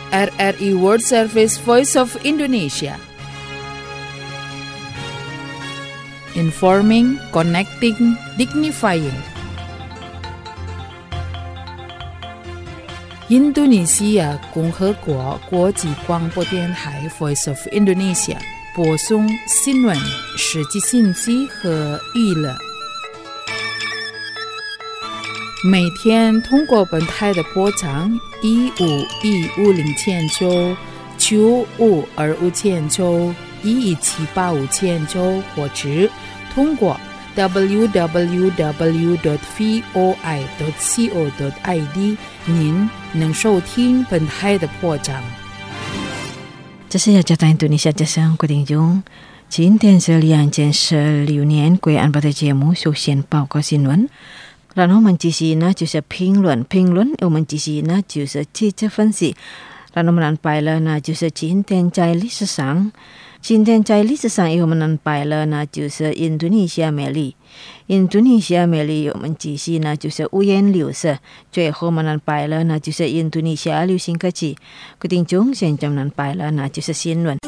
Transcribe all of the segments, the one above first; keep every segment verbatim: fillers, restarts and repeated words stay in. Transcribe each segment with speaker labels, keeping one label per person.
Speaker 1: R R I World Service Voice of Indonesia. Informing, connecting, dignifying.印度尼西亚共和国国际广播电台 Voice of Indonesia 播送新闻、实际信息和娱乐。每天通过本台的波长一五一五零千九、九五二五千九、一一七八五千九，或者通过 double-u double-u double-u dot voi dot co dot i d 您能收听本台的波长。
Speaker 2: 这是雅加达印度尼西亚之声，各位听众，今天是两千十六年贵安巴的节目，首先报告新闻。然后我们继续呢就是评论，评论我们继续呢就是记者分析。然后我们安排了呢就是今天在历史上，今天在历史上我们安排了呢就是印度尼西亚美丽，印度尼西亚美丽我们继续呢就是五颜六色。最后我们安排了呢就是印度尼西亚流行歌曲。各位听众，现在我们安排了呢就是新闻。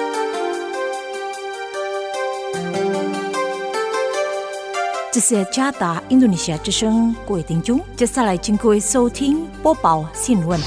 Speaker 3: 这是加达印度尼西亚之声，各位听众，接下来请各位收听播报新闻。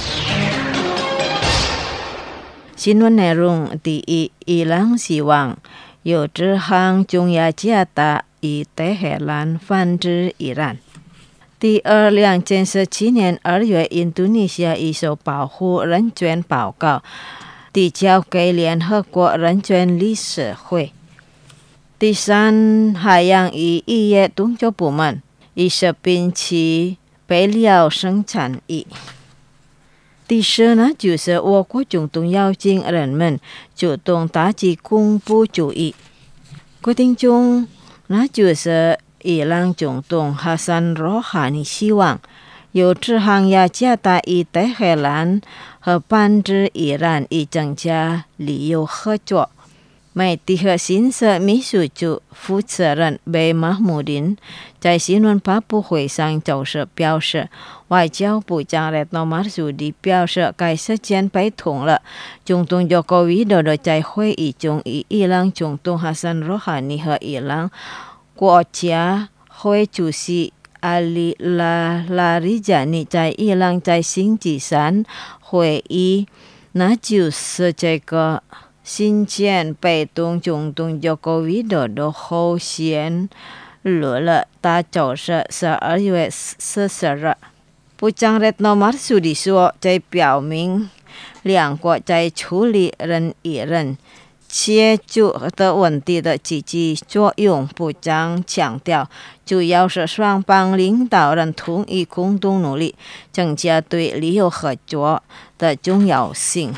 Speaker 2: 新闻内容：第一，伊朗希望有支行中亚加达以德黑兰反制伊朗。第二，两千十七年二月，印度尼西亚一首保护人权报告递交给联合国人权理事会。第三，海洋与渔业动作部门以食品及备料生产业。第四呢，就是我国总统邀请人们主动打击恐怖主义。各位听众，那就是伊朗总统哈桑罗哈尼希望有支行雅加达与德黑兰和反制伊朗以增加旅游合作。媒体和新社秘书处负责人贝马穆丁在新闻发布会上就是表示，外交部长Retno Marsudi表示该事件被通了。总统Joko Widodo在会议中与伊朗总统哈桑罗哈尼和伊朗国家会主席阿里拉拉里加尼在伊朗在星期三会议，那就是这个新建被动总统Joko Widodo后宣布了，他就是十二月四十日。部长Retno Marsudi说，这表明两国在处理人与人接触的问题的积极作用。部长强调，主要是双方领导人同意共同努力，增加对旅游合作的重要性。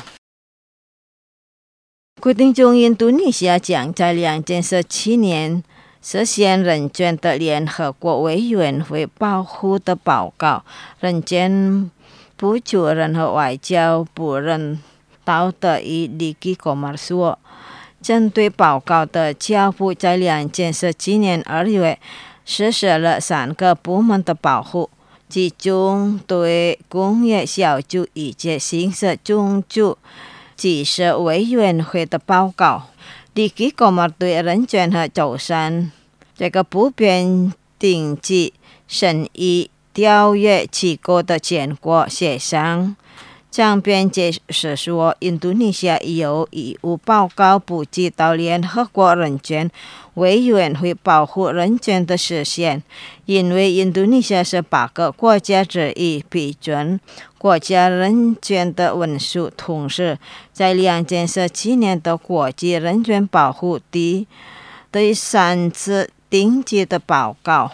Speaker 2: 规定中，印度尼西亚将在两千十七年实现人权的联合国委员会保护的报告。人权部主任和外交部人道德与利基戈马说，针对报告的交付在两千十七年二月实施了三个部门的保护，其中对工业小组以及新设种族技术委员会的报告。利基戈马对人权和走上这个不变定期审议条约机构的全国协商将边解释说，印度尼西亚有义务报告补给到联合国人权委员会保护人权的实现，因为印度尼西亚是八个国家之一批准国家人权的文书，同时在两千十七年的国际人权保护第第三次定期的报告。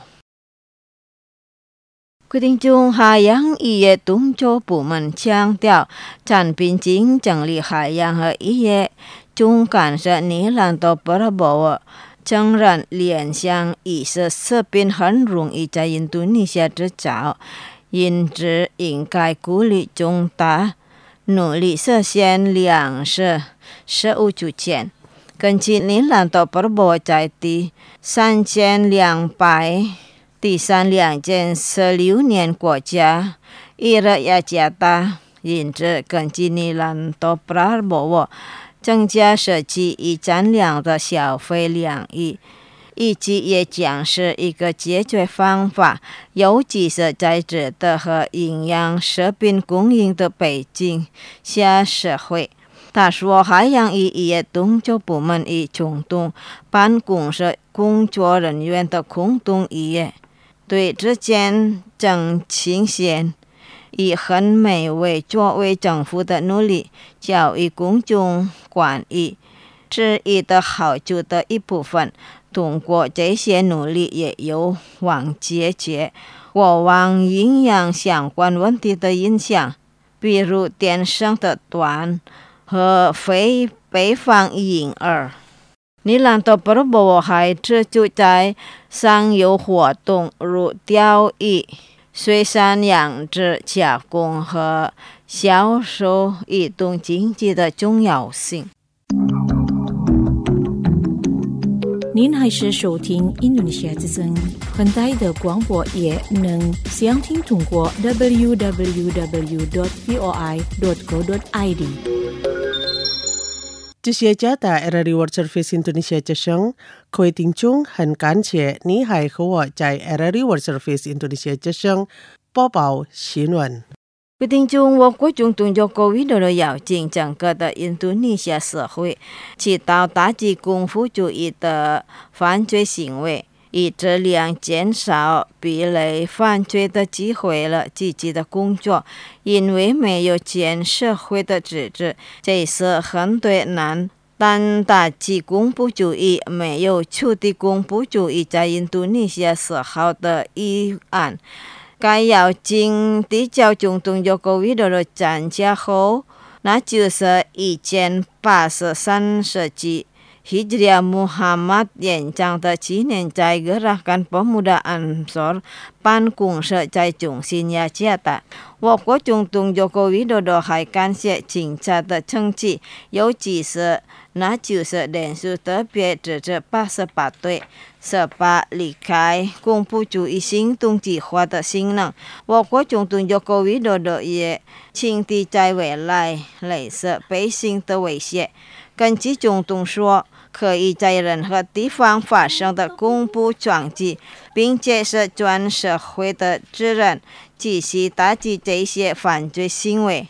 Speaker 2: 规定中，海洋渔业动作部门强调，产品经整理海洋和渔业中干涉尼兰的布拉博尔承认联想以色食品很容易在印度尼西亚制造，因此应该鼓励中大努力实现粮食食物主权。根据尼兰的布拉博尔在第三千两百第三两千十六年国家伊拉雅加达因此根据尼兰多布拉尔博沃增加设计以占量的消费量以以及也将是一个解决方法，尤其是在值得和营养食品供应的北京下社会。他说，海洋与业动作部门以中东办公室工作人员的共同意愿，对之间正倾斜以很美为作为政府的努力，教育公众关于治愈的好处的一部分。通过这些努力，也有望解决过往营养相关问题的影响，比如电商的短和非北方婴儿。尼兰多布拉博沃还指出，在上游活动如钓鱼、水产养殖、加工和销售移动经济的重要性。
Speaker 3: 您还是收听印度尼西亚之声，很大的广播也能详听通过 double-u double-u double-u dot v o i dot co dot i d。
Speaker 4: 这些加大 R R I World Service Indonesia 之声，各位听众很感谢你还和我在 R R I World Service Indonesia 之声播报新闻。
Speaker 2: 各位听众，我国中动作 COVID 的要紧整个的印度尼西亚社会，起到打击恐怖主义的犯罪行为，以质量减少避雷犯罪的机会了积极的工作。因为没有全社会的支持，这是很困难。但打击恐怖主义没有处理恐怖主义在印度尼西亚是好的议案。该要紧的交中动作 COVID 的专家后，那就是一千八十三世纪 Hijriah Muhammad 演讲的纪念在 Gerakan Pemuda Ansor 办公室在中心雅加达。我国中动作 COVID 的还感谢警察的成绩，尤其是那就是连续特别支持八十八队十八离开恐怖主义行动计划的行动。我国中动作 COVID 的也轻敌在未来类似北京的威胁。根据中东说，可以在任何地方发生的恐怖撞击，并且是全社会的责任，继续打击这些犯罪行为。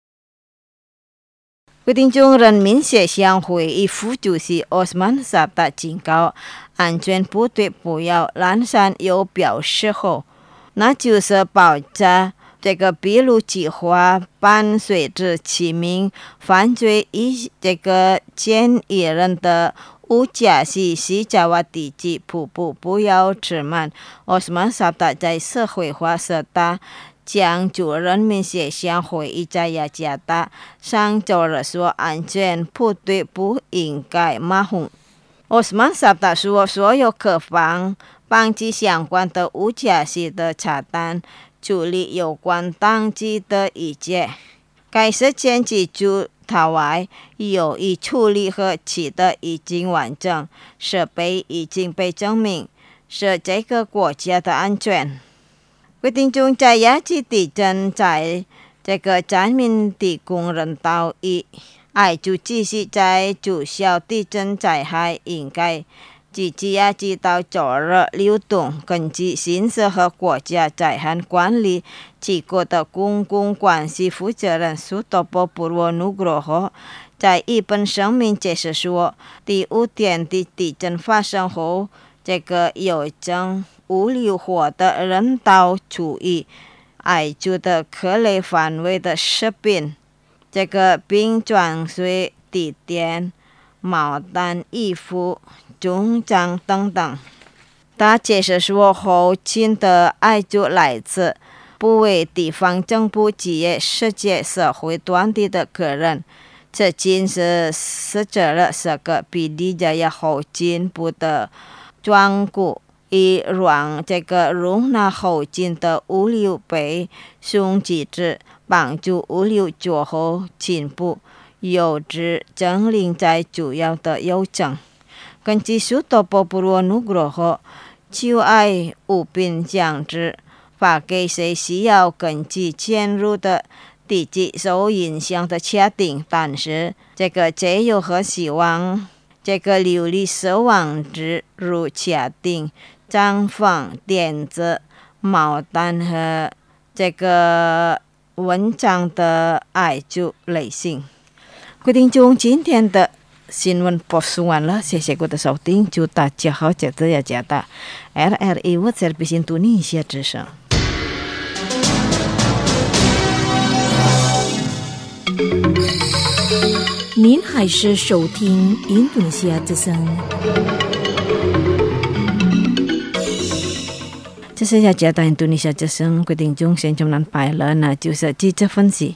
Speaker 2: 各位听众，人民协商会议副主席 Osman Sabta 警告安全部队不要懒散，又表示后，那就是爆炸这个秘鲁计划伴随着七名犯罪以这个嫌疑人的乌加西西加瓦地区瀑布不要迟慢。奥斯曼萨达在社会化时代将驻人民协商会议在雅加达上周日说，安全部队不应该马虎。奥斯曼萨达说，所有各方邦及相关的乌加西的查单，处理有关当局的意见。该事件记住他外有意处理和取得已经完整，设备已经被证明是这个国家的安全。规定中在亚吉地震在这个灾民提供人道义，爱就继续在主小地震灾害应该积极亚吉到周日流动。根据新社和国家灾害管理机构的公共关系负责人苏多波布罗努格罗霍在一本声明解释说，第五天的地震发生后，这个有证物流货的人道主义爱住的可类范围的食品，这个并装水地点、毛毡、衣服、中章等等。他解释说，后勤的爱住来自不为地方政府企业、世界社会团体的个人，这仅是使着了这个比利亚亚后勤部的专顾，以让这个容纳后勤的物流被送机制，帮助物流做好进步，有志整理在主要的邮政。根据苏多波布罗努格罗霍，就爱物品降值，发给谁需要根据迁入的地基受影响的确定，但是这个自由和希望这个流离失望之如确定绽放点子毛蛋和这个文章的爱就类型。各位听众，今天的新闻播送完了，谢谢各位的收听，祝大家好，节日也节大 R R I Service Indonesia 之声。
Speaker 3: 您还是收听印度尼西亚之声。
Speaker 2: 这是要接到印度尼西亚之声，各位听众先从南排了，那就是记者分析。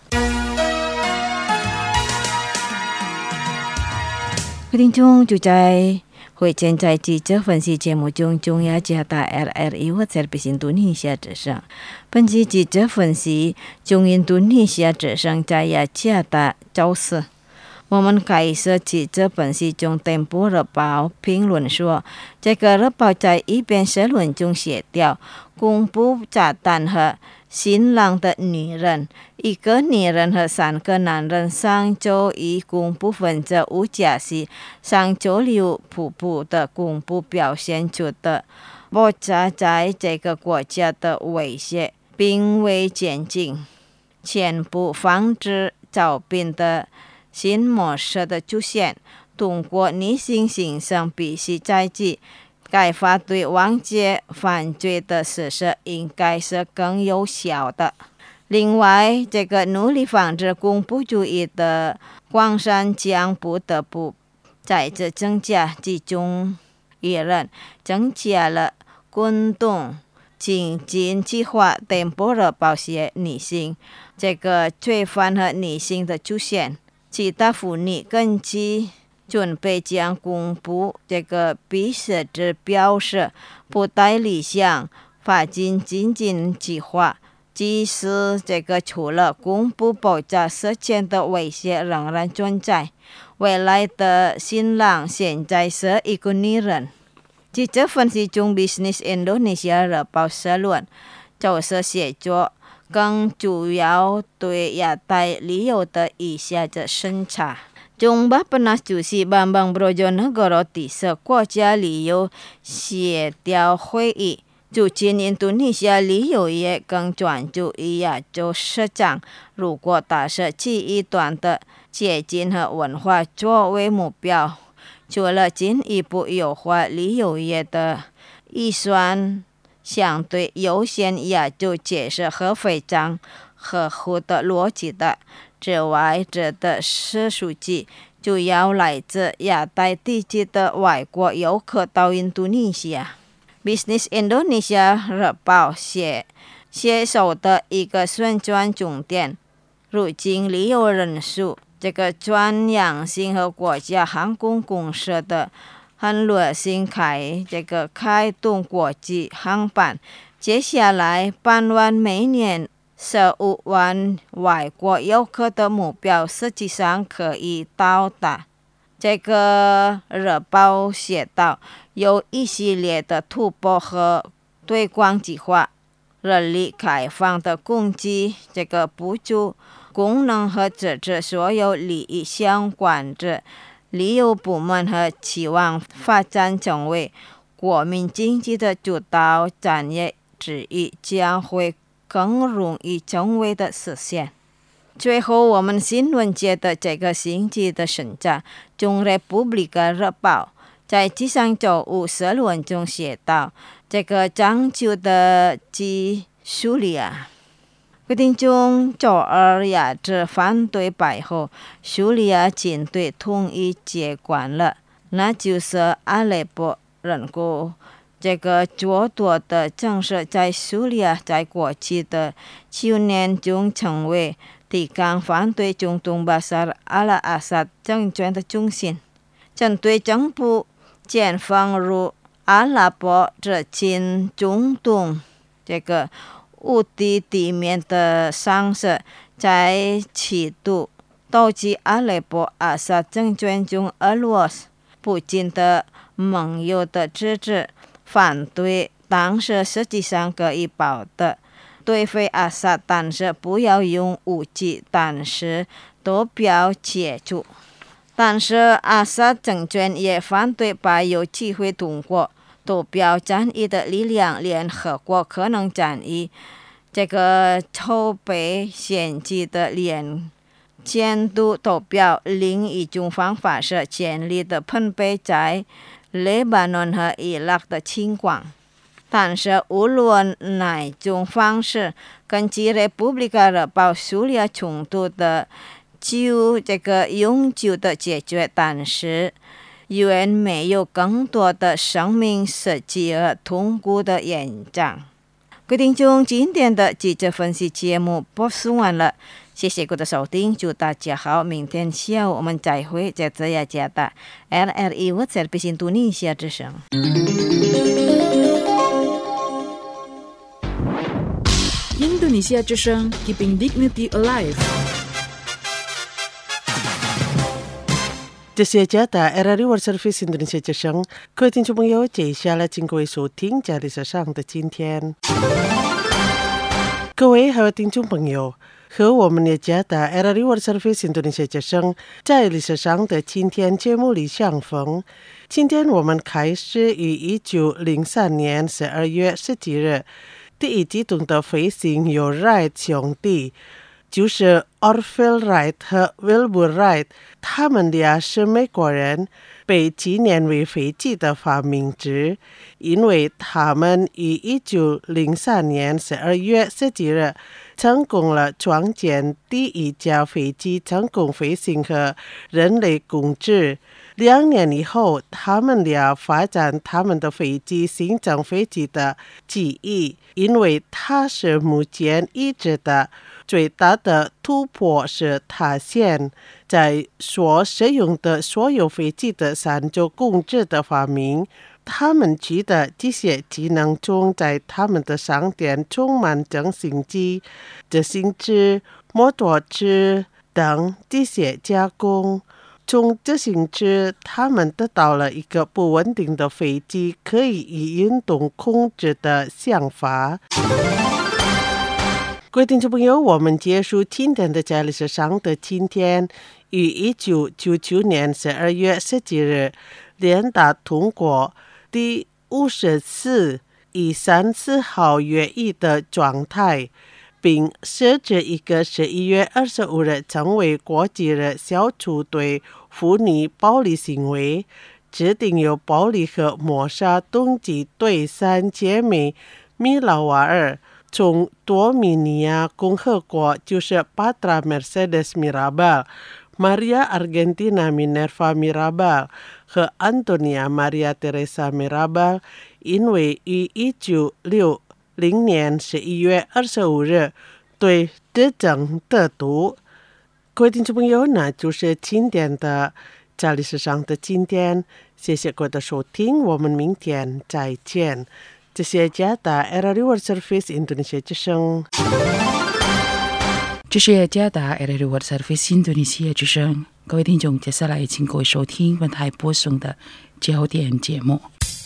Speaker 2: 各位听众就在会见在记者分析节目中，中央接到 R R I Service 印度尼西亚之声。本期记者分析中印度尼西亚之声在亚接到周四。我们开始记者分析中，tempo日报评论说，这个日报在一篇社论中写掉，公布炸弹和新郎的女人，一个女人和三个男人上周一公布分子无假期，上周六瀑布的公布表现出的爆炸在这个国家的威胁并未减轻，全部防止招聘的新模式的出现，通过女性形象必须在即，该法对warga界犯罪的实施应该是更有效的。另外，这个努力防止恐怖主义的广泛将不得不在这增加集中一人，增加了滚动经济计划tempo日报写女性这个罪犯和女性的出现。其他妇女根据准备将公布这个必须之标示不太理想发展经济计划，即使这个除了公布爆炸事件的威胁仍然存在。未来的新郎现在是一个女人。记者分析中 Business Indonesia 日报社论就是写作更主要对亚太旅游的以下的审查。中巴pernah主席Bambang Brojonegoro第十国家旅游协调会议，促进印度尼西亚旅游业更专注于亚洲市场。如果打设这一段的接近和文化作为目标，除了进一步优化旅游业的预算相对优先亚洲解释和非常合乎的逻辑的之外，这的是数据主要来自亚太地区的外国游客到印度尼西亚。Business Indonesia 日报写写手的一个宣传重点，如今旅游人数这个专样性和国家航空公司的很热心开这个开动国际航班，接下来办完每年十五万外国游客的目标实际上可以到达。这个日报写道，有一系列的突破和推广计划，热力开放的攻击这个补助功能和支持所有利益相关者。旅游部门和期望发展成为国民经济的主导产业之一，将会更容易成为的实现。最后，我们新闻界的这个星期的审查，中 Republika 日报在第上周五社论中写道，这个章丘的基苏利亚决定中周二亚之反对败后，叙利亚军队统一接管了，那就是阿勒颇人口这个较多的城市，在叙利亚在过去的九年中成为抵抗反对总统巴沙尔阿拉阿萨政权的中心。针对政府建放入阿拉伯之前中东这个无地地面的上市，在企图导致阿勒颇阿萨政权中俄罗斯普京的盟友的支持，反对当时实际上可以保的对付阿萨，但是不要用武器，但是都不要接触。但是阿萨政权也反对把有机会通过投票战役的力量，联合国可能战役这个筹备选举的联监督投票。另一种方法是建立的分配在黎巴嫩和伊拉克的情况。但是无论哪种方式，根据 Republika 的保苏利亚冲突的就这个永久的解决，但是远没有更多的生命实际和痛苦的延长。各位听众，今天的记者分析节目播送完了，谢谢各位的收听，祝大家好，明天下午我们再会，在这雅加达 R R I World Service Indonesia 之声。
Speaker 1: 印度尼西亚之声 Keeping Dignity Alive。
Speaker 4: 这是加达 R R I World Service Indonesia 之声，各位听众朋友，接下来请各位收听在历史上的今天。各位还有听众朋友，和我们的加达 R R I World Service Indonesia 之声在历史上的今天节目里相逢。今天我们开始于一九零三年十二月十几日，第一机动的飞行由 Wright 兄弟，就是 Orville Wright 和 Wilbur Wright， 他们俩是美国人，被纪念为飞机的发明者，因为他们于一九零三年十二月十几日成功了创建第一架飞机成功飞行和人类共治。两年以后，他们俩发展他们的飞机形成飞机的技艺，因为它是目前已知的最大的突破，是他现在所使用的所有飞机的三轴共治的发明。他们取得这些技能中，在他们的商店充满整形机、自行车、摩托车等这些加工。从自行车，他们得到了一个不稳定的飞机可以以运动控制的想法。各位听众朋友，我们结束今天的在历史上的今天，于一九九九年十二月十几日联大通过第五十四以三十号决议的状态，并设置一个十一月二十五日成为国际日，消除对妇女暴力行为，制定有暴力和谋杀动机对三姐妹米拉瓦尔从多米尼亚共和国，就是 Patra Mercedes Mirabal、Maria Argentina Minerva Mirabal 和 Antonia Maria Teresa Mirabal， 因为于一九六零年十一月二十五日对执政得毒。各位听众朋友，那就是今天的在历史上的今天，谢谢各位的收听，我们明天再见。这是加达 R R I World Service Indonesia 之声。
Speaker 1: 这是加达 R R I World Service Indonesia 之声。各位听众，接下来请各位收听本台播送的焦点节目。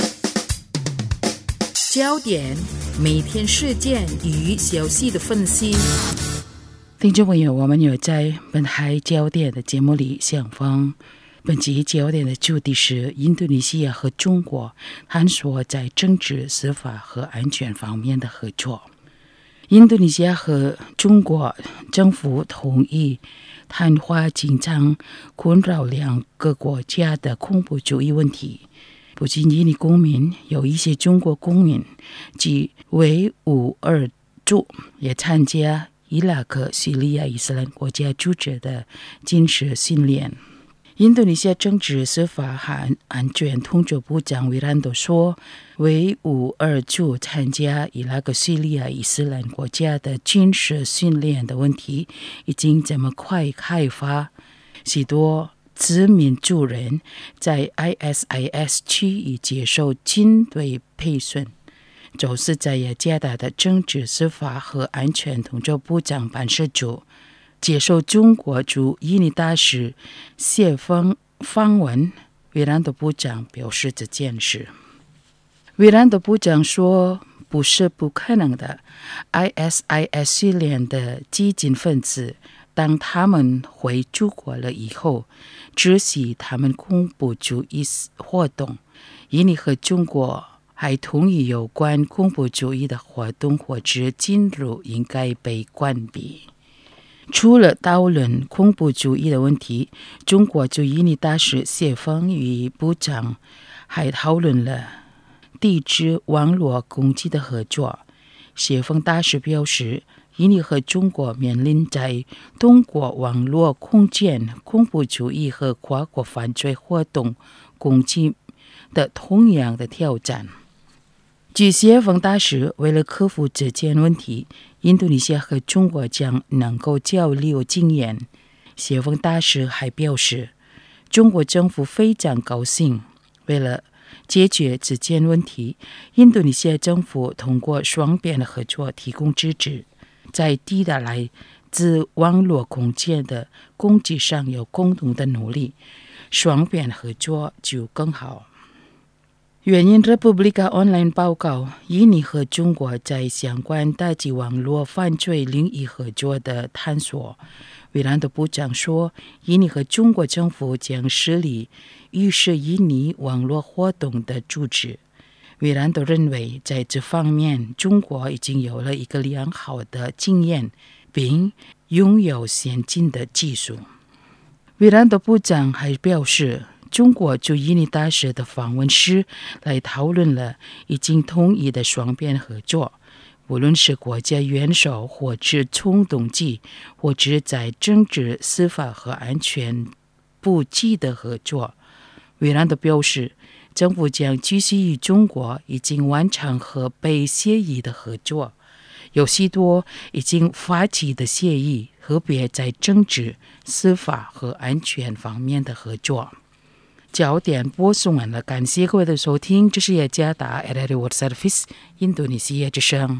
Speaker 1: 焦点，每天事件与消息的分析。听众朋友，我们有在本台焦点的节目里相逢。本集焦点的主题是印度尼西亚和中国探索在政治、司法和安全方面的合作。印度尼西亚和中国政府同意谈话经常困扰两个国家的恐怖主义问题。不仅印尼公民，有一些中国公民及维吾尔族也参加伊拉克、叙利亚伊斯兰国家组织的军事训练。印度尼西亚政治、司法和安全统筹部长维兰多说，维吾尔族参加伊拉克、叙利亚伊斯兰国家的军事训练的问题已经这么快开发，许多自民族人在 I S I S 区已接受军队培训。就是在雅加达的政治、司法和安全统筹部长办事处接受中国驻印尼大使谢峰访问，维兰多部长表示这件事。维兰多部长说， 不是不可能的。I S I S 系列的激进分子，当他们回中国了以后，支持他们恐怖主义活动。印尼和中国还同意有关恐怖主义的活动或者进入应该被关闭。除了讨论恐怖主义的问题，中国驻印尼大使谢锋与部长还讨论了抵制网络攻击的合作。谢锋大使表示，印尼和中国面临在通过网络空间恐怖主义和跨国犯罪活动攻击的同样的挑战。据谢锋大使，为了克服这件问题，印度尼西亚和中国将能够交流经验。谢锋大使还表示，中国政府非常高兴，为了解决这件问题，印度尼西亚政府通过双边的合作提供支持，在抵达来自网络空间的攻击上有共同的努力，双边合作就更好。原因 Republika Online 报告，印尼和中国在相关打击网络犯罪领域合作的探索。维兰德部长说，印尼和中国政府将设立预示印尼网络活动的组织。维兰德认为，在这方面，中国已经有了一个良好的经验，并拥有先进的技术。维兰德部长还表示，中国驻印尼大使的访问时来讨论了已经同意的双边合作，无论是国家元首或者冲动剂，或者在政治、司法和安全部级的合作。维兰德表示，政府将继续与中国已经完成和被协议的合作，有许多已经发起的协议，特别在政治、司法和安全方面的合作。焦点播送完了，感谢各位的收听，这是雅加达 R R I World Service 印度尼西亚之声。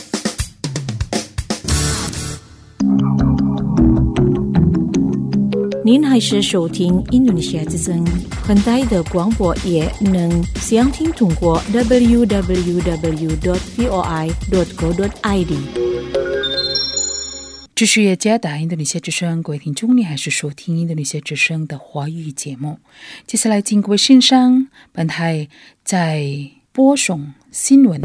Speaker 3: 您还是收听印度尼西亚之声很大的广播，也能详听通过 double-u double-u double-u dot v o i dot co dot i d。
Speaker 1: 这是雅加达印度尼西亚之声，各位听众，你还是收听印度尼西亚之声的华语节目。接下来请各位欣赏本台在播送新闻。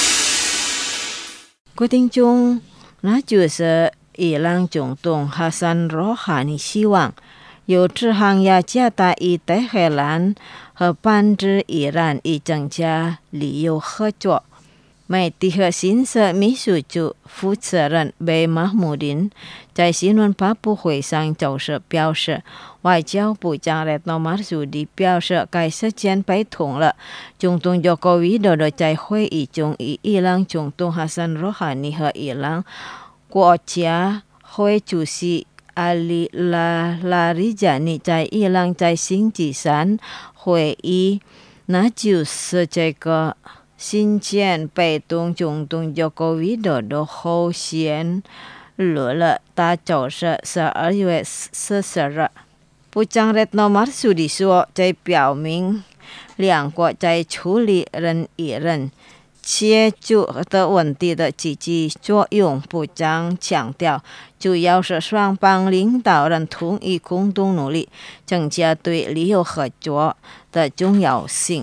Speaker 2: 各位听众，那就是伊朗总统哈桑罗哈尼希望有志向雅加达与德黑兰和半支伊朗以增加旅游合作。美的核新社秘书组负责人贝马穆丁在新闻发布会上就是表示，外交部长列诺马苏迪表示，该事件被同了总统佐科维多多在会议中与伊朗总统哈桑罗哈尼和伊朗国家会主席阿里拉拉里加尼在伊朗在星期三会议，那就是这个新建被动总统佐科维多多后宣录了，他就是十二月四十日。部长列诺马苏迪说，这表明两国在处理人与人接触的问题的积极作用。部长强调，主要是双方领导人同意共同努力，增加对旅游合作的重要性。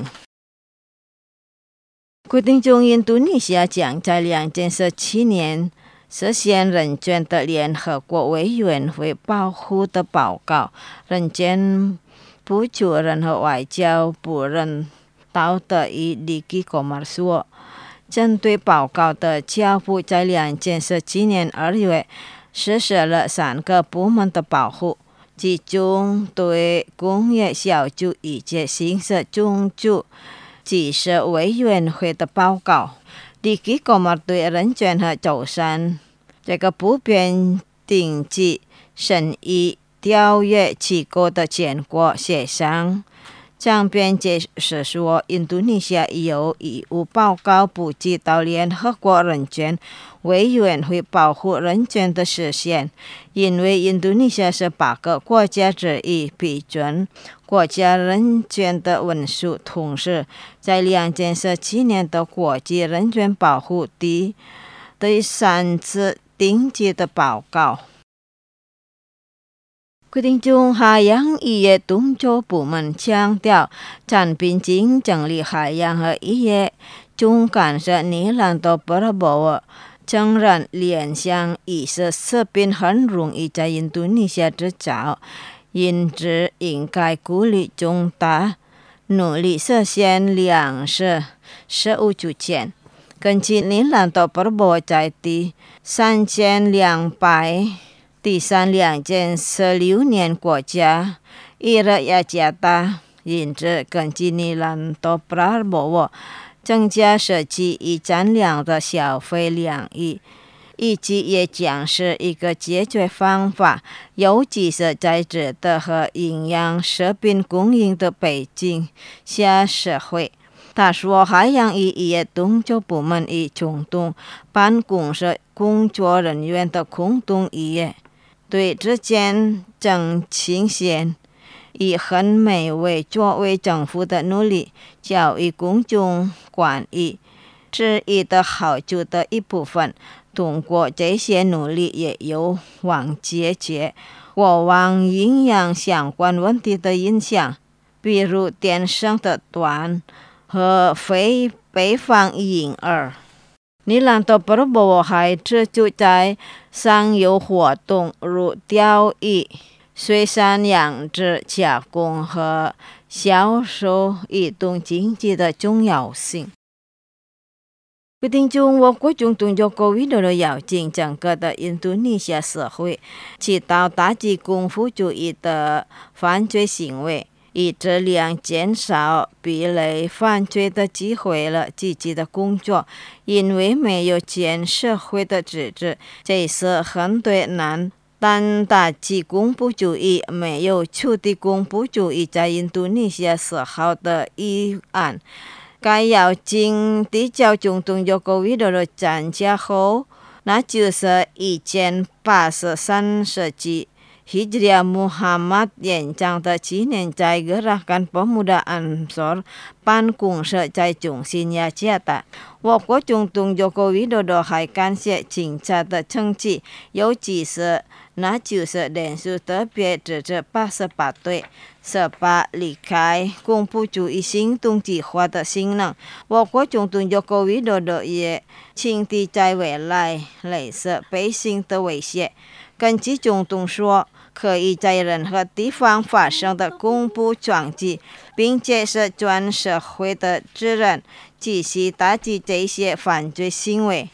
Speaker 2: 规定中印度尼西亚将在两千十七年实现人权的联合国委员会保护的报告。人权部主任和外交部人道德与里基戈马说，针对报告的交付在两千十七年二月实施了三个部门的保护，其中对工业小组以及刑事种族技术委员会的报告。里基戈马对人权和走上这个不变定期审议条约机构的结果协商江边解释说，印度尼西亚有义务报告补给到联合国人权委员会保护人权的实现，因为印度尼西亚是八个国家之一批准国家人权的文书，同时在两千十七年的国际人权保护第第三次定期的报告。quyết定中，海洋渔业东洲部门强调，产品经整理海洋和渔业中干涉尼兰多布拉博沃，承认联想渔食食品很容易在印度尼西亚制造，因此应该鼓励中大努力实现粮食食物主权。根据尼兰多布拉博沃在第三千两百第三两千十六年国家伊拉雅加达，因此根据尼兰多布拉博沃增加社区与占量的消费量以以及也将是一个解决方法，尤其是在值得和营养食品供应的北京下社会。他说，海洋渔业东洲部门与中东办公室工作人员的共同渔业对之间正倾斜，以很美为作为政府的努力，教育公众关于治愈的好处的一部分。通过这些努力，也有望解决过往营养相关问题的影响，比如电声的短和非北方婴儿。尼兰多布拉博沃还指出，在上游活动如钓鱼、水产养殖、加工和销售移动经济的重要性。决定中，我国中东就高위도로要进整个的印度尼西亚社会，起到打击功夫主义的犯罪行为，以质量减少避雷犯罪的机会了积极的工作，因为没有全社会的支持，这是很困难。但打击恐怖主义没有处理恐怖主义在印度尼西亚时候的议案，该要经递交总统joko widodo的参加后，那就是一千八十三世纪Hijriah Muhammad演讲的纪念在Gerakan Pemuda Ansor办公室在中心雅加达。我国总统joko widodo还感谢警察的成绩，尤其是那就是连续特别支持八十八对十八离开恐怖主义行动计划的新人。我国总统joko widodo也轻敌在未来类似北京的威胁。根据总统说，可以在任何地方发生的恐怖撞击，并且是全社会的责任，继续打击这些犯罪行为。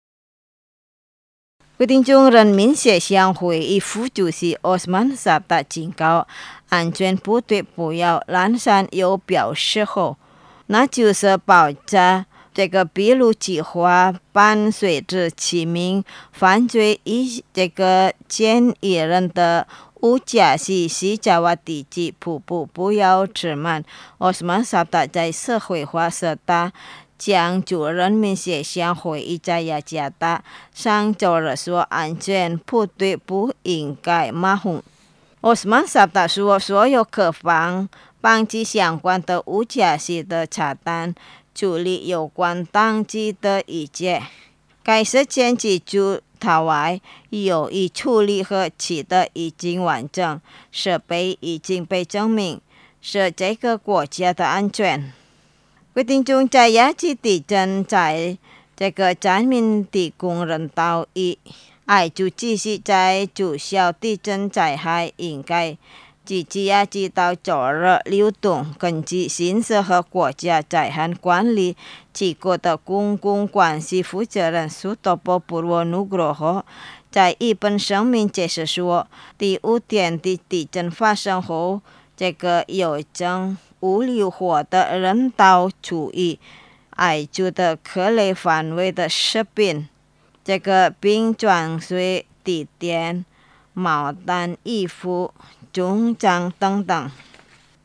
Speaker 2: 决定中人民协商会议副主席 Osman Sabta 警告安全部队不要懒散，又表示后，那就是爆炸这个秘鲁计划伴随着七名犯罪以这个嫌疑人的乌加西西加瓦地区瀑布不要迟慢。奥斯曼萨达在社会化时代将主人民协商会议在雅加达上周日说，安全部队不应该马虎。奥斯曼萨达说，所有各方邦及相关的乌加西的查单处理有关当局的意见。该事件记住他外有意处理和取得已经完整，设备已经被证明是这个国家的安全。决定中在亚基地震在这个灾民提供人道义，爱就继续在主小地震灾害应该积极亚基到周日流动。根据新社和国家灾害管理机构的公共关系负责人苏多波普罗努格罗霍在一本声明解释说，第五天的地震发生后，这个有证无流火的人道主义爱就的可类范围的食品，这个并装水地点、毛毯、衣服、中章等等。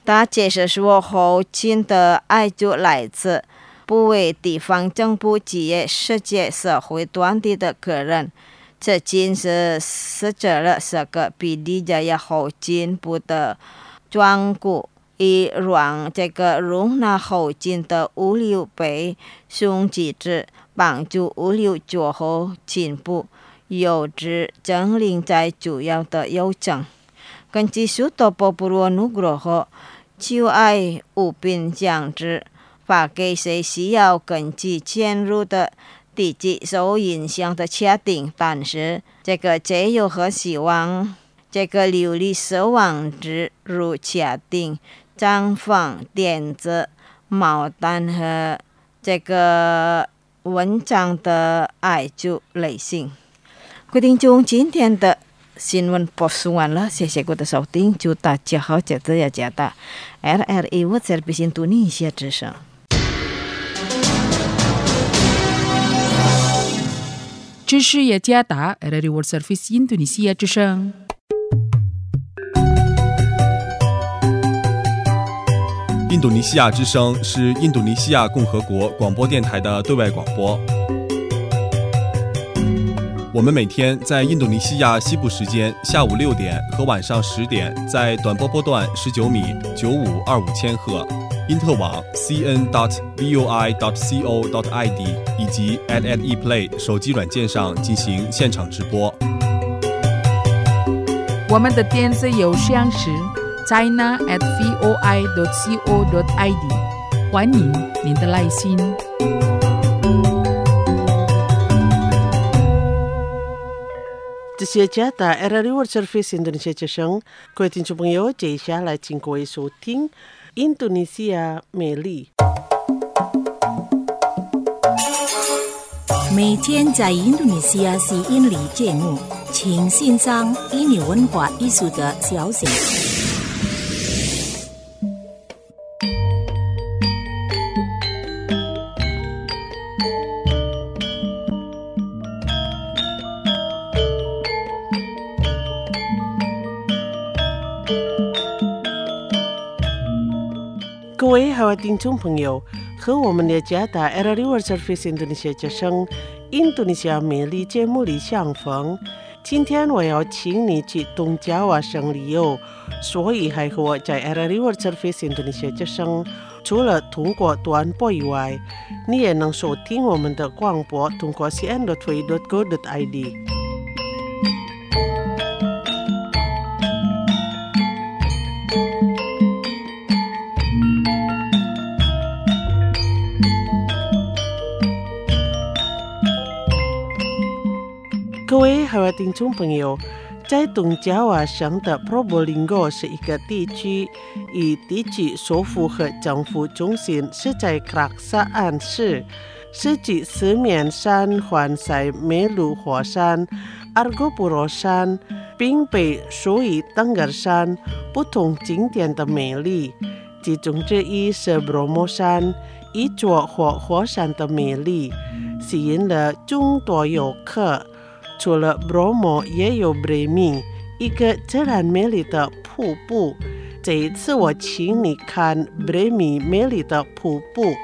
Speaker 2: 他解释说，后进的爱就来自不为地方政府企业世界社会团体的个人，这仅是实质了这个比例在后进步的专顾，以让这个容纳后进的物流被送机制，帮助物流做好进步，有之整理在主要的邮政。根据许多波普罗努格罗后，就爱物品降至，发给谁需要根据迁入的地址受影响的确定，但是这个借由和希望这个流利守望之如确定账房电子毛单和这个文章的爱就类型。各位听众，今天的新闻播送完了，谢谢各位的收听，祝大家好，节日也节大 R R I World Service Indonesia 之声。
Speaker 1: 知识也加大 R R I World Service Indonesia 之声。
Speaker 5: 印度尼西亚之声是印度尼西亚共和国广播电台的对外广播。我们每天在印度尼西亚西部时间下午六点和晚上十点，在短波波段十九米九五二五千赫、因特网 c n dot v o i dot co dot i d 以及 at at ePlay 手机软件上进行现场直播。
Speaker 1: 我们的电子邮箱是 china at voi dot co dot i d， 欢迎您的来信。
Speaker 4: 这些家的 R R I World Service Indonesia 之声，各位听众朋友，接下来请各位收听印度尼西亚美丽。
Speaker 3: 每天在印度尼西亚是印尼节目，请欣赏印尼文化艺术的消息。
Speaker 4: 各位好，听众朋友，和我们的家的 R R I World Service Indonesia 之声印度尼西亚美丽节目里相逢。今天我要请你去东加瓦省旅游，所以还和我在 R R I World Service Indonesia 之声，除了通过短波以外，你也能收听我们的广播，通过 c n dot v dot go dot i d。各位好，听众朋友，在东加瓦省的 Probolinggo 是一个地区，以地区首府和政府中心是在克拉萨安市，是指四面山环塞梅鲁火山、阿尔戈布罗山，并被属于登格山不同景点的美丽，其中之一是 Bromo 山，一座活火山的美丽，吸引了众多游客。除了 Bromo 也有 Bremi， 一个自然美丽的瀑布。这一次我请你看 Bremi 美丽的瀑布。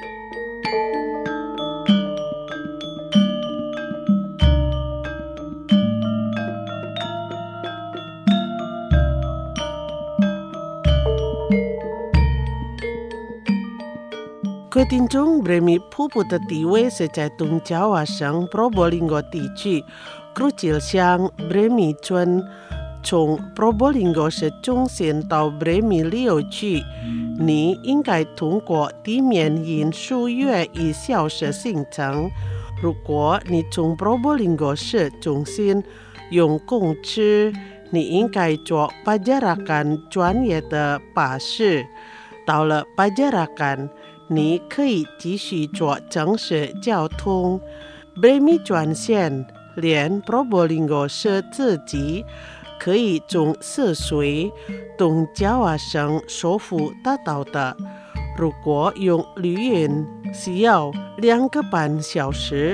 Speaker 4: 各位听众， Bremi 瀑布的地位是在东加瓦省 Probolinggo 地区 Krucil 乡 Bremi 村，从 Probolinggo 市中心到 Bremi 旅游区，你应该通过地面运输约一小时行程。如果你从 Probolinggo 市中心用公车，你应该坐 Pajarakan 专业的巴士。到了 Pajarakan，你可以继续坐城市交通。Bremi 专线连 Probolinggo 市自己可以从泗水东加瓦省首府达到的。如果用旅运，需要两个半小时。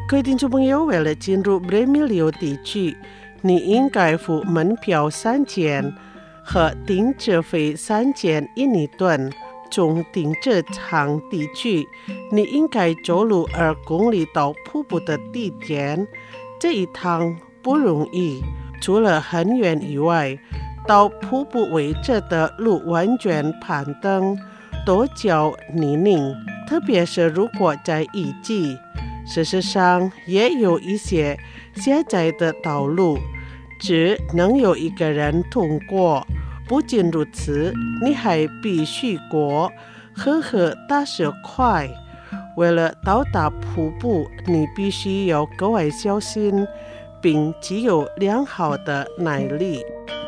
Speaker 4: 各位听众朋友，为了进入布雷米旅游地区，你应该付门票三千和停车费三千印尼盾。从停车场地区，你应该走路二公里到瀑布的地点。这一趟不容易，除了很远以外，到瀑布围着的路完全攀登，多脚泥泞，特别是如果在雨季。事实上，也有一些狭窄的道路，只能有一个人通过。不仅如此，你还必须过河和大石块。为了到达瀑布，你必须要格外小心，并具有良好的耐力。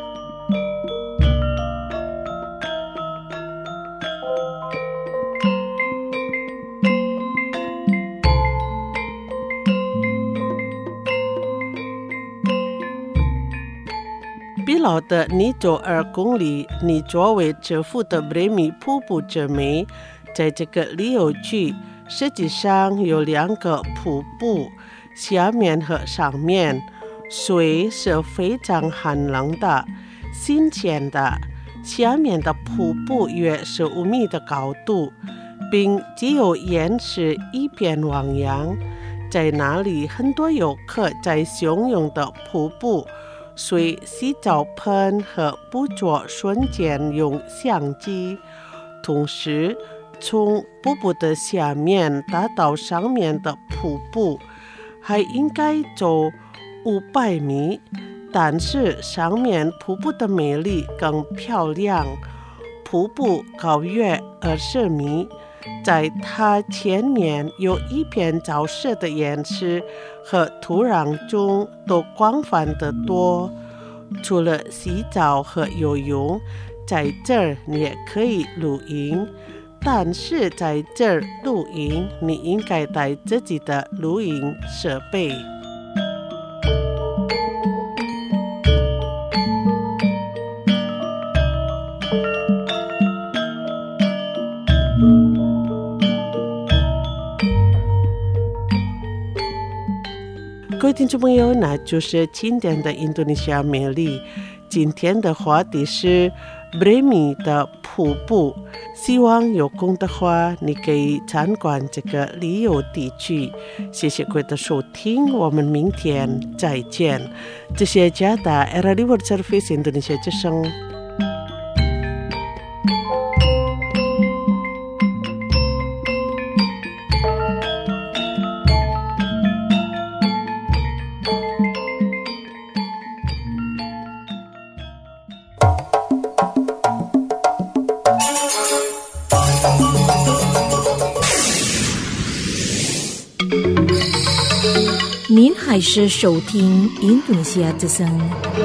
Speaker 4: 疲劳的你走二公里，你作为支付的布雷米瀑布之美。在这个旅游区，实际上有两个瀑布，下面和上面。水是非常寒冷的、新鲜的。下面的瀑布约十五米的高度，并只有岩石一片汪洋。在那里，很多游客在汹涌的瀑布水洗澡盆和捕捉瞬间用相机，同时从瀑布的下面达到上面的瀑布还应该走五百米，但是上面瀑布的美丽更漂亮。瀑布高约二十米，在它前面有一片潮湿的岩石和土壤中都广泛得多。除了洗澡和游泳，在这儿你也可以露营，但是在这儿露营，你应该带自己的露营设备。各位听众朋友，那就是今天的印度尼西亚美丽。今天的话题是布雷米的瀑布，希望有空的话，你可以参观这个旅游地区。谢谢各位的收听，我们明天再见。这是加达 R R I World Service Indonesia 之声。
Speaker 3: 您还是收听印度尼西亚之声。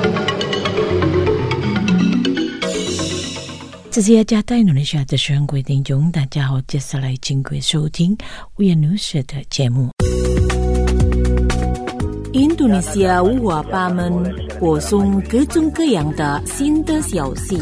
Speaker 3: 这是加拿大印度尼西亚之声，各位听众大家好，接下来请各位收听五颜六色的节目。印度尼西亚五花八门，播送各种各样的新的消息。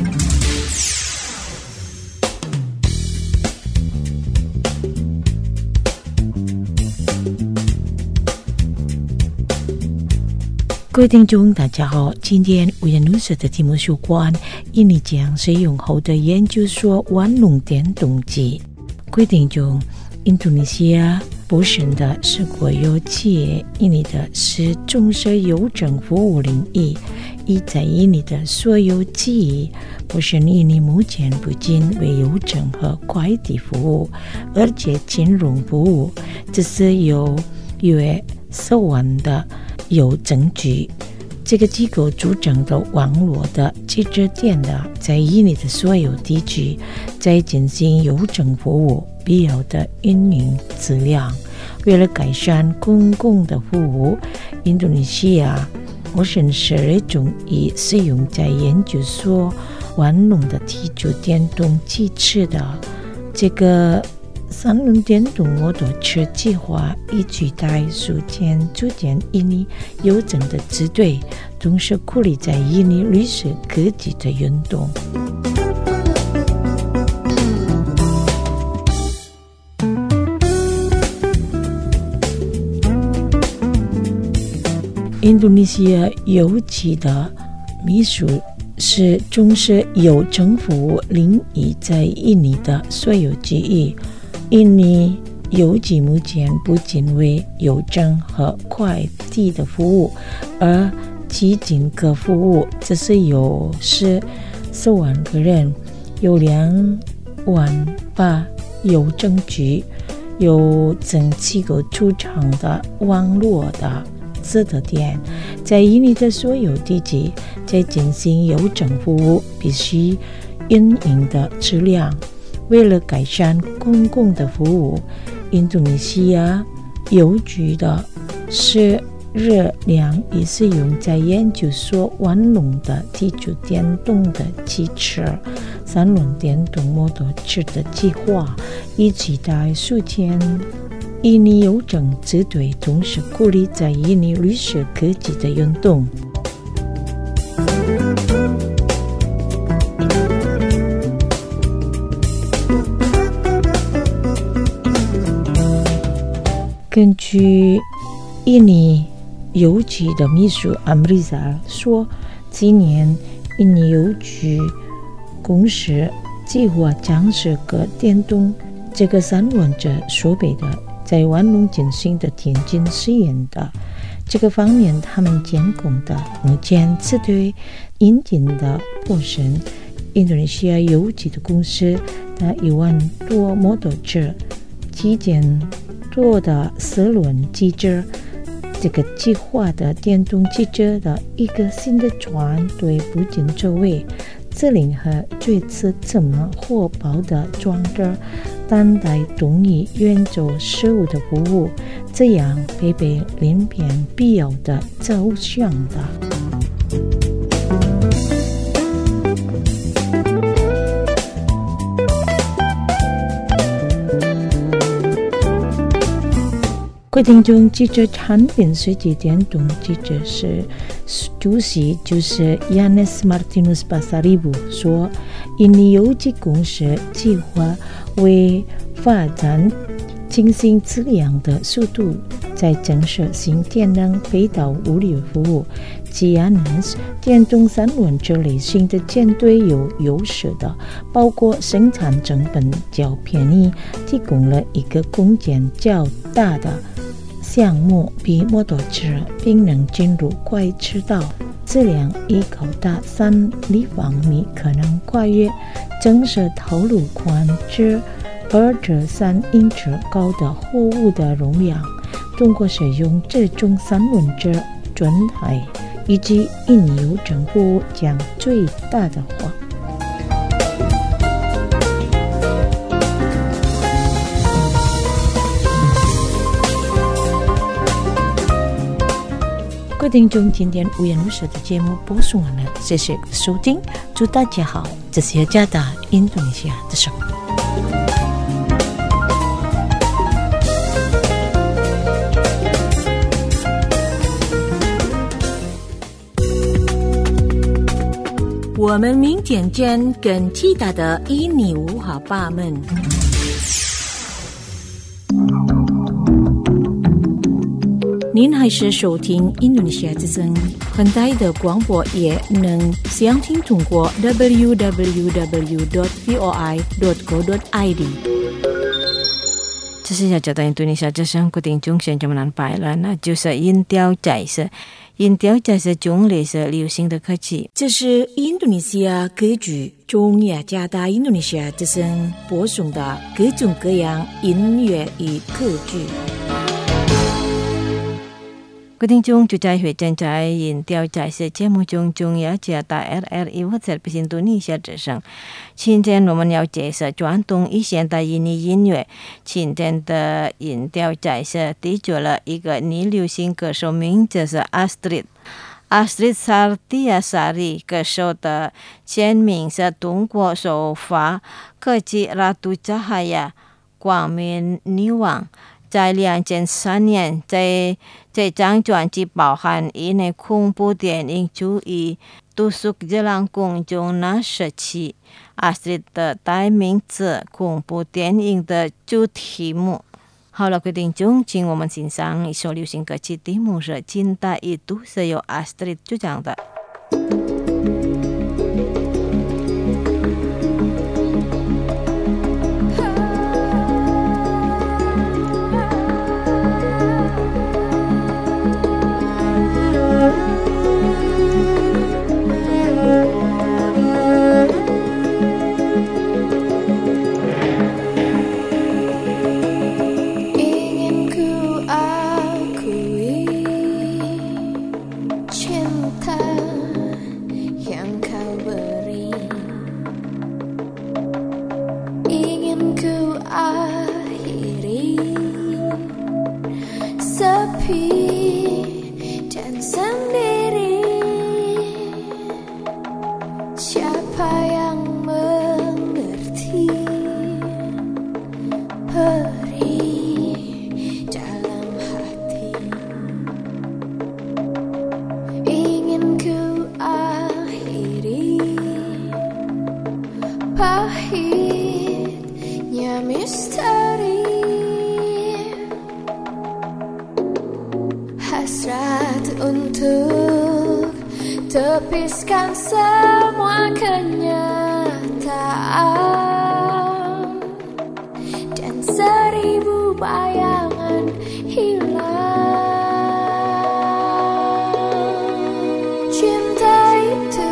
Speaker 3: 各位听众大家好，今天五颜六色的题目是关印尼将使用后的研究所玩弄电动机。各位听众，印度尼西亚本身的是国有企业，印尼的是重视邮政服务领域，以在印尼的所有企业本身印尼目前不仅为邮政和快递服务，而且金融服务，这是有约十万的邮政局。这个机构主张的网络的机制点的在印尼的所有地区在进行邮政服务必要的运营质量。为了改善公共的服务，印度尼西亚目前设立中以使用在研究所玩弄的提出电动汽车的这个三轮电动摩托车计划，以取代数千组建印尼邮政的支队，同时鼓励在印尼绿色科技的运动。 印度尼西亚邮局的秘书是重视邮政服务领域在印尼的所有记忆。印尼邮局目前不仅为邮政和快递的服务，而基金各服务这是有十四万个人，有两万八邮政局，有整七个出厂的网络的自的店，在印尼的所有地区，在进行邮政服务必须运营的质量。为了改善公共的服务，印度尼西亚邮局的是热量也是用在研究所玩弄的提出电动的汽车、三轮电动摩托车的计划，以及在数千印尼邮政支队同时鼓励在印尼绿色科技的运动。根据印尼邮局的秘书阿姆里扎说，今年印尼邮局公司计划将这个电动这个三轮车设备的在玩弄进行的田径试验的这个方面，他们监控的目前此对引进的过程，印度尼西亚邮局的公司的一万多摩托车期间多的四轮机车，这个计划的电动汽车的一个新的团队不仅作为自领和这次这么火爆的装置担待同意援助事务的服务，这样配备临边必要的走向的。各位听众，汽车产品设计电动汽车是主席就是亚内斯·马丁努斯·巴萨利布说，印尼邮局公司计划为发展进行质量的速度，在建设新电能配套物流服务。吉安内斯电动三轮车类型的舰队有优势的，包括生产成本较便宜，提供了一个空间较大的项目比摩托车，并能进入快车道，质量以高达三立方米，可能跨越整设道路宽至二至三英尺高的货物的容量。通过使用这种三轮车转台以及印尼邮政服务将最大的化。各位听众，今天无言无说的节目播送完了，谢谢收听，祝大家好，这是雅加达印度尼西亚的声音。我们明天见，更其他的印尼文化吧们。您还是收听印度尼西亚之声，很大的广播也能想听通过 double u double u double u dot v o i dot co dot i d。
Speaker 2: 这是雅加达印度尼西亚之声，各位听众现在们安排了，那就是音调解释。音调解释中类是流行的科技。
Speaker 3: 这是印度尼西亚歌剧中雅加达印度尼西亚之声播送的各种各样音乐与歌剧。
Speaker 2: 各位听众，就在会正在音调解释节目中，中雅加达 R R I 或者印度尼西亚之声。今天我们要介绍传统与现代印尼音乐。今天的音调解释提出了一个女流行歌手，名字是 Astrid。Astrid Sartiasari 歌手的全名是通过手法科技 Ratu Cahaya 光明女王。在两千三年，在这张专辑包含一内恐怖电影《注意杜苏克吉朗宫》中那时期阿斯利的代名词恐怖电影的主题目。 好了，各位听众，请我们欣赏一首流行歌曲，题目是《Cinta Itu》，是由 Astrid 主唱的。
Speaker 6: Pahitnya misteri, hasrat untuk tepiskan semua kenyataan, dan seribu bayangan hilang. Cinta itu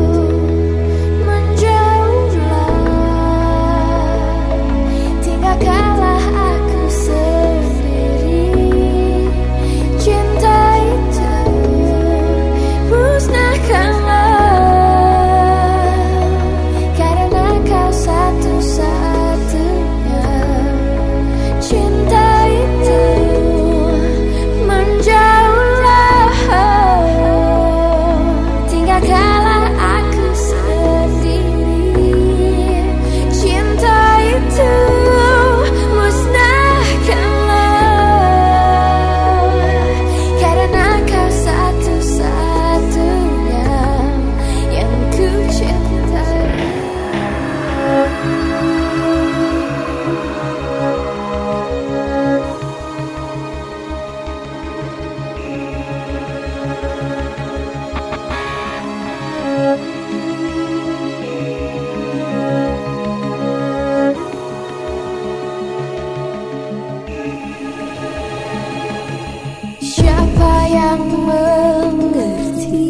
Speaker 6: yang mengerti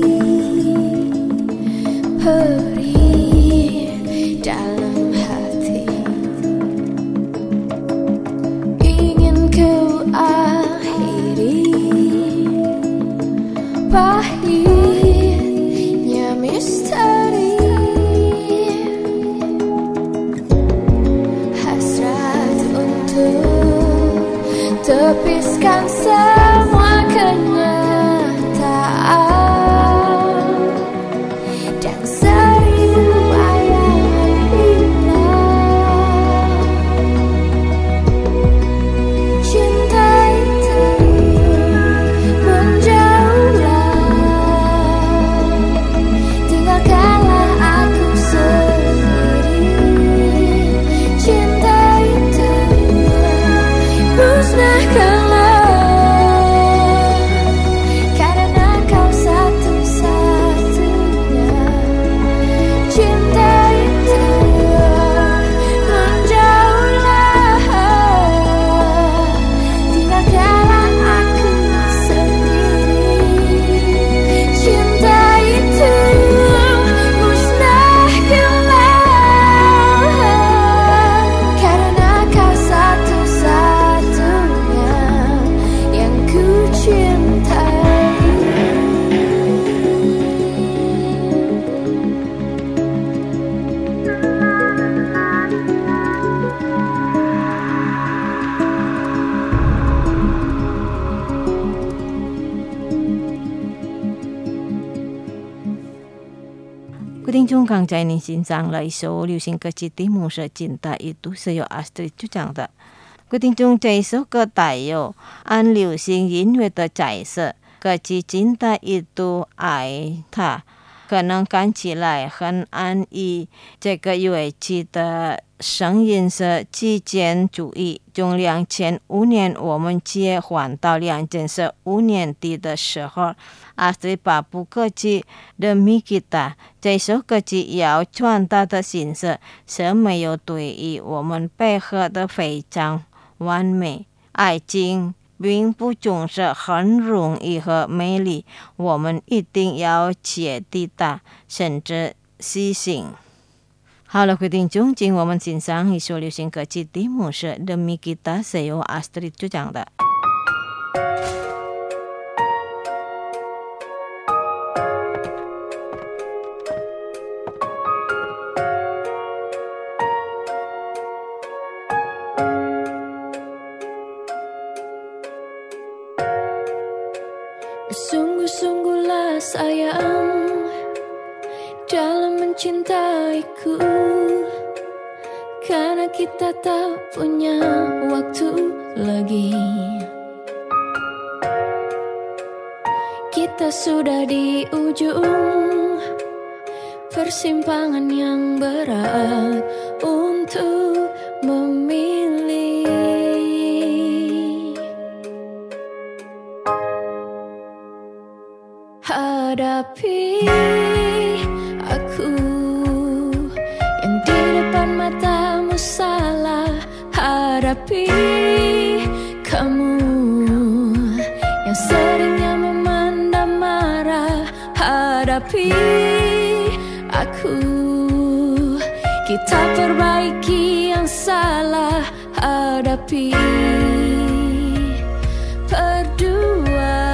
Speaker 6: perih dalam hati, ingin ku akhiri pahitnya misteri, hasrat untuk tepiskan semua kenyataan, dan seribu bayangan hilang. Cinta itu menjauhlah, tinggalkanlah aku sendiri. Cinta itu musnahkanlah,
Speaker 2: 听众刚才您欣赏了一首流行歌曲，题目是《Cinta Itu》，是由 Astrid 主唱的。各位听众，这一首歌带有按流行音乐的角色，歌曲《Cinta Itu》爱它，可可能看起来很安逸。这个乐器的声音是极简主义。从两千五年我们切换到两千十五年底的时候，阿斯利把布歌曲的米吉他这首歌曲要传达的形式是没有对于我们配合的非常完美。爱情并不总是很容易和美丽，我们一定要切地大，甚至细心。好了，各位听众，今我们欣赏一首流行歌曲，题目是《Demi Kita》，是由 Astrid 主唱的。
Speaker 6: Sungguh-sungguhlah sayang dalam mencintaiku, karena kita tak punya waktu lagi. Kita sudah di ujung persimpangan yang berat untuk memilih. Hadapi aku yang di depan matamu salah. Hadapi kamu yang seringnya memandang marah. Hadapi aku, kita perbaiki yang salah. Hadapi berdua.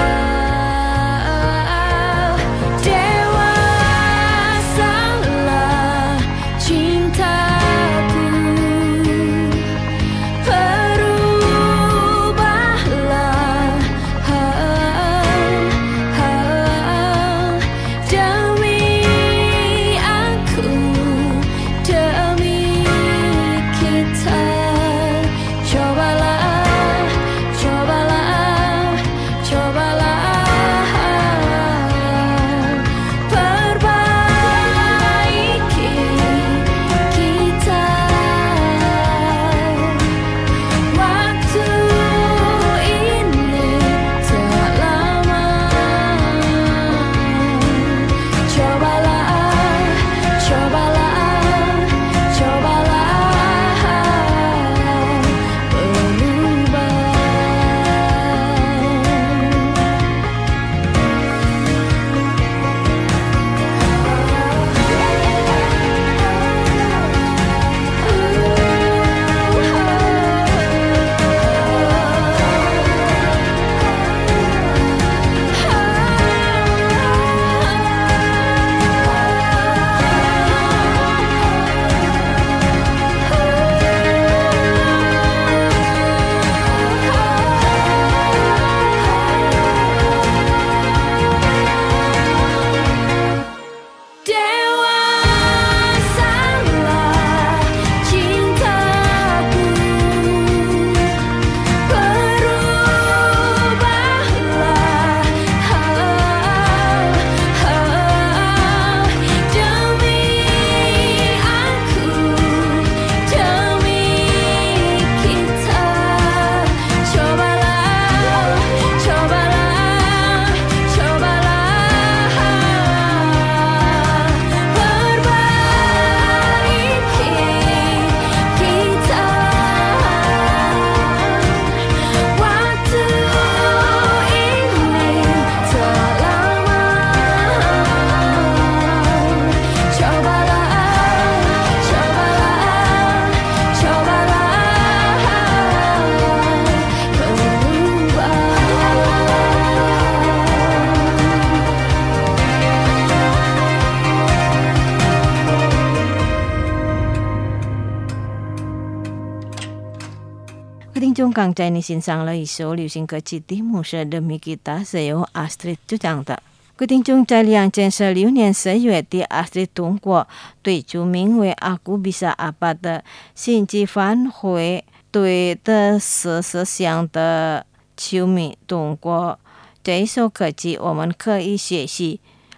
Speaker 2: 听众刚才你欣赏了一首流行歌曲，题目是《Demi Kita》，是由 Astrid 主唱的。各位听众，在两千十六年十月底 ，Astrid 通过对著名为《Aku Bisa Apa》的新剧返回对的思想的球迷通过这首歌曲，我们可以学习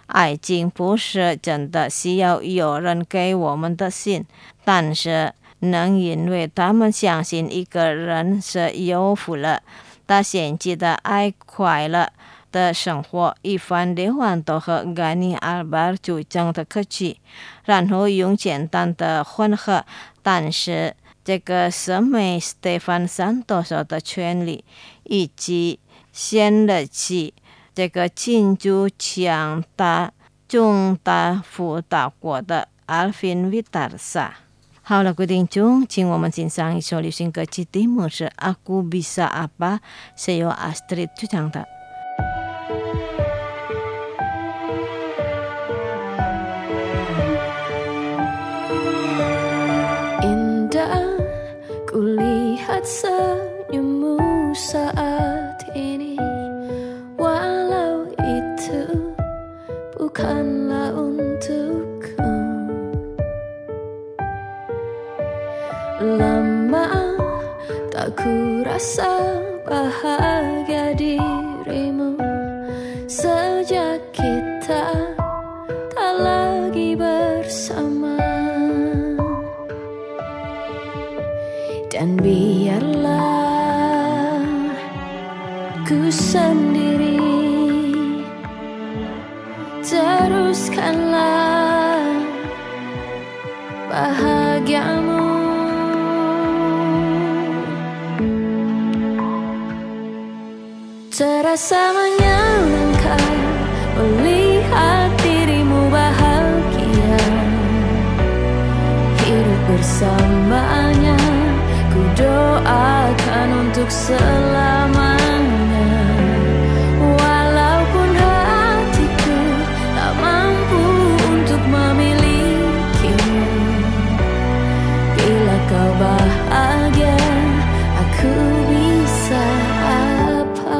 Speaker 2: 爱情不是真的需要有人给我们的信，但是能因为他们相信一个人是有福了，他现际的爱快乐的生活，一番流亡都和甘尼阿巴主张的客气，然后用简单的混合，但是这个是美斯蒂芬桑多少的权利，以及显了起这个进驻强大重大辅导国的阿尔芬维塔萨。好了，各位听众，请我们欣赏一首流行歌曲，题目是 Aku Bisa Apa， 是由 Astrid 主唱的。
Speaker 6: Indah kulihat senyummu saat ini, walau itu bukanlah untukku. Lama tak ku rasa bahagia dirimu, sejak kita tak lagi bersama. Dan biarlah ku sendiri, teruskanlah bahagiamu. Terasa menyenangkan melihat dirimu bahagia, hidup bersamanya. Ku doakan untuk selamanya, walaupun hatiku tak mampu untuk memilikimu. Bila kau bahagia, aku bisa apa?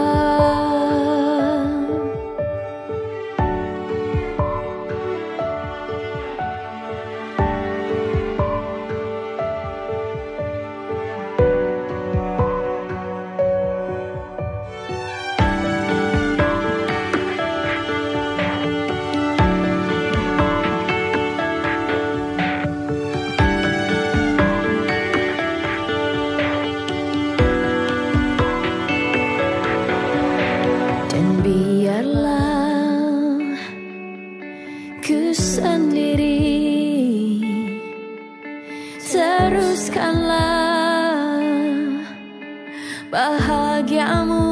Speaker 6: Teruskanlah bahagiamu.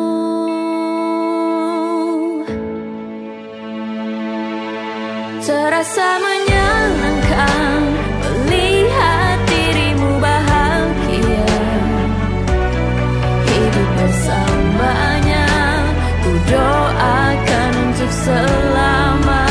Speaker 6: Terasa menyenangkan melihat dirimu bahagia, hidup bersamanya. Ku doakan untuk selamanya.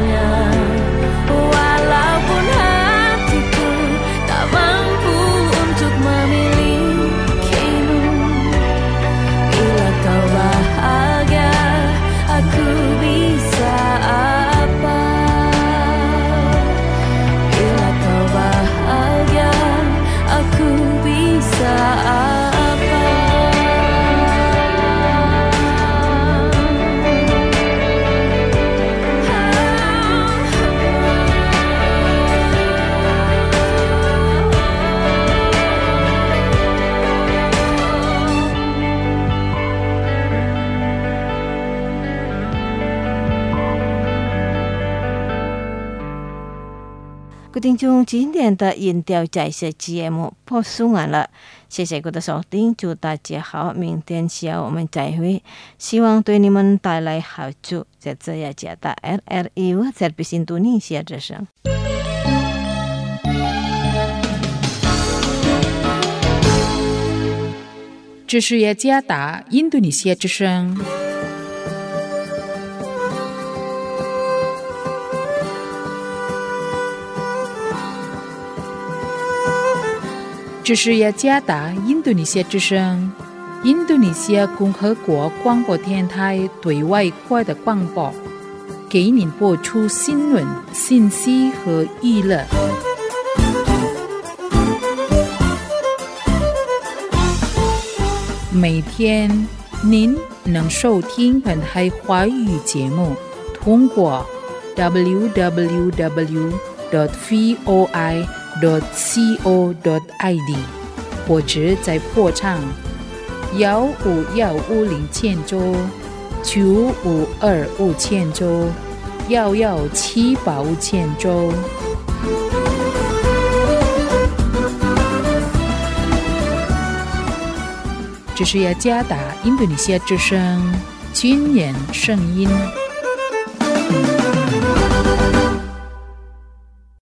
Speaker 6: 各位听众，今天的音调在这节目播送完了，谢谢各位的收听，祝大家好，明天下午我们再会，希望对你们带来好处。在这雅加达 R R U Service Indonesia 之声。
Speaker 1: 这是雅加达印度尼西亚之声。这是雅加达印度尼西亚之声，印度尼西亚共和国广播电台对外国的广播，给您播出新闻、信息和娱乐。每天您能收听本台华语节目， 通过 double-u double-u double-u dot v o i dot co dot i d 或者在破唱幺五幺五零千周九五二五千周幺幺七八五千周。这是雅加达印度尼西亚之声军人声音。